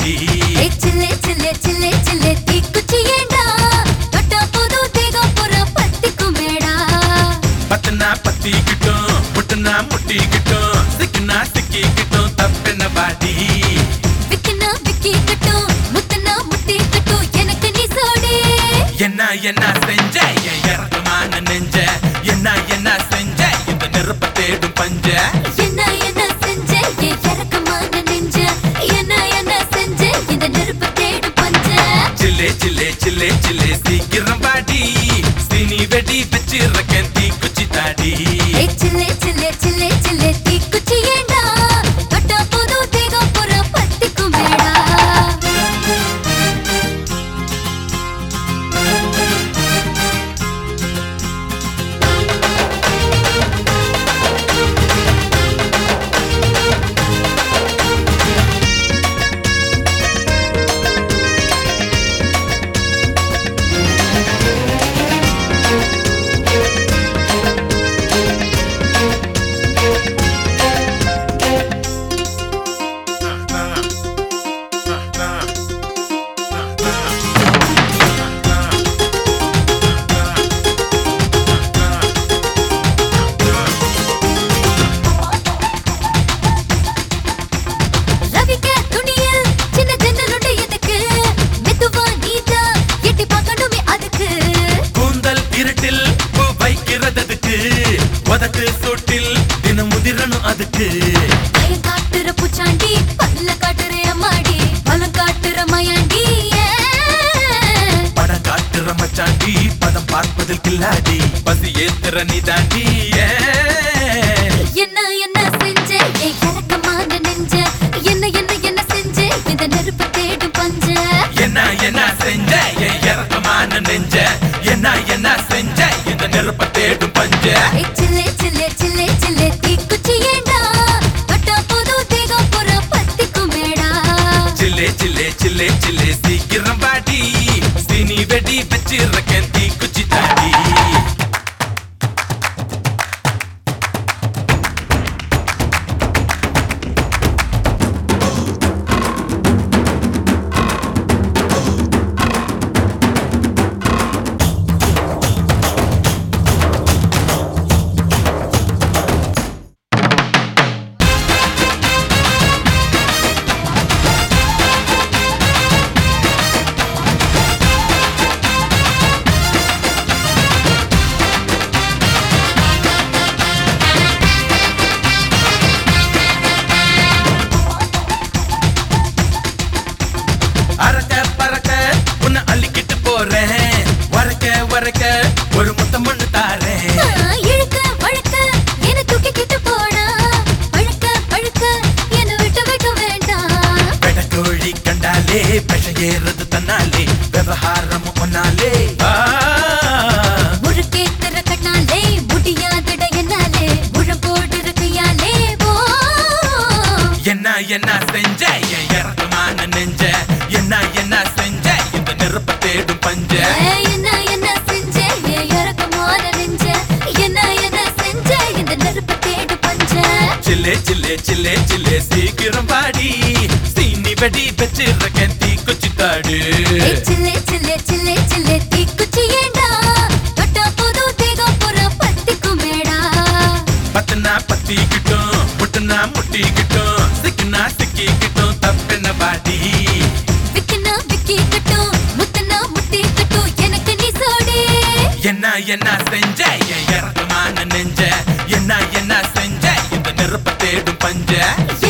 வாடி. சில்லே சில்லே சில்லே சில்லே தீக்குச்சி ஏண்டா தொட்டா போதும் தேகம் புற பத்திக்கும் மேடா. பத்துனா பத்திக்கிட்டும் முட்டுனா முட்டிக்கிட்டும் சிக்குனா சிக்கிக்கிட்டும் தப்பென்ன வாடி. விக்கினா விக்கிக்கட்டும் முத்துனா முட்டிக்கட்டும் எனக்கு நீ சோடி. என்ன என்ன செஞ்ச என் இறக்கமான நெஞ்ச, என்ன என்ன செஞ்ச இந்த நெருப்ப தேடும் பஞ்ச. என்ன என்ன செஞ்ச என் இறக்கமான நெஞ்ச, என்ன என்ன செஞ்ச இந்த நெருப்பு தேடு பஞ்ச. சில்லே சில்லே சில்லே சில்லே சீக்கிரம் வாடி, சீனி வெடி வச்சிருக்கேன் தீக்குச்சி தாடி. சில்லே சில்லே சில்லே சில்லே தீக்குச்சி ஏண்டா தொட்டா போதும் தேகம் புற பத்திக்கும் மேடா. ரவிக்க துணியில் சின்ன ஜன்னலுண்டு எதுக்கு, மெதுவா நீதா எட்டி பார்க்கணுமே அதுக்கு. கூந்தல் இருட்டில் பூ வைக்கிறதுக்கு, உதட்டு சூட்டில் தினம் முதிரணும் அதுக்கு. பயம் காட்டுற பூச்சாண்டி பல்ல காட்டுற அம்மாடி, பலம் காட்டுற மயாண்டி. படம் காட்டுற மச்சாண்டி பதம் பார்ப்பதில் கில்லாடி, பசி ஏத்துற நீ தாண்டி. என்ன என்ன செஞ்ச என் இறக்கமான நெஞ்ச, என்ன என்ன என்ன செஞ்ச இந்த நெருப்பு தேடும் பஞ்ச. என்ன என்ன செஞ்ச என் இறக்கமான நெஞ்ச, என்ன என்ன செஞ்ச இந்த நெருப்ப தேடும் பஞ்ச. சில்லே சில்லே சில்லே சில்லே தீக்குச்சி ஏண்டா தொட்டா போதும் தேகம் புற பத்திக்கும் மேடா. சில்லே சில்லே சில்லே சில்லே சீக்கிரம் வாடி, சீனி வெடி வச்சிருக்கேன் தீக்குச்சி தாடி. அறக்க பறக்க உன்னை அள்ளிக்கிட்டு போறேன், வரக்க வரக்க ஒரு முத்தம் ஒண்ணு தாரேன். இழுக்க வழுக்க என்ன தூக்கிக்கிட்டு போனா, பழுக்க பழுக்க என்ன விட்டு வைக்க வேண்டாம். பெடக்கோழி கண்டாலே பெஷ ஏறது தன்னாலே, விவகாரம் ஒன்னாலே. முறுக்கேத்துற கண்ணாலே முடியாதுட என்னாலே, முழம் போடுற கையாலே போ. என்ன என்ன செஞ்ச என் இறக்கமான நெஞ்ச, என்ன என்ன செஞ்ச இந்த நெருப்ப தேடும் பஞ்ச. என்ன என்ன செஞ்ச என் இறக்கமான நெஞ்ச, என்ன என்ன செஞ்ச இந்த நெருப்பு தேடு பஞ்ச. சில்லே சில்லே சில்லே சில்லே சீக்கிரம் வாடி, சீனி வெடி வச்சிருக்கேன் தீக்குச்சி தாடு. சில்லே சில்லே சில்லே சில்லே தீக்குச்சி ஏண்டா தொட்டா போதும் தேகம் புற பத்திக்கும் மேடா. பத்துனா பத்திக்கிட்டும் முட்டுனா முட்டிக்கிட்டும் சிக்குனா சிக்கிக்கிட்டும் தப்பென்ன வாடி. விக்கினா விக்கிக்கட்டும் முத்துனா முட்டிக்கட்டும் எனக்கு நீ சோடி. என்ன என்ன செஞ்ச என் இறக்கமான நெஞ்ச, என்ன என்ன செஞ்ச இந்த நெருப்ப தேடும் பஞ்ச.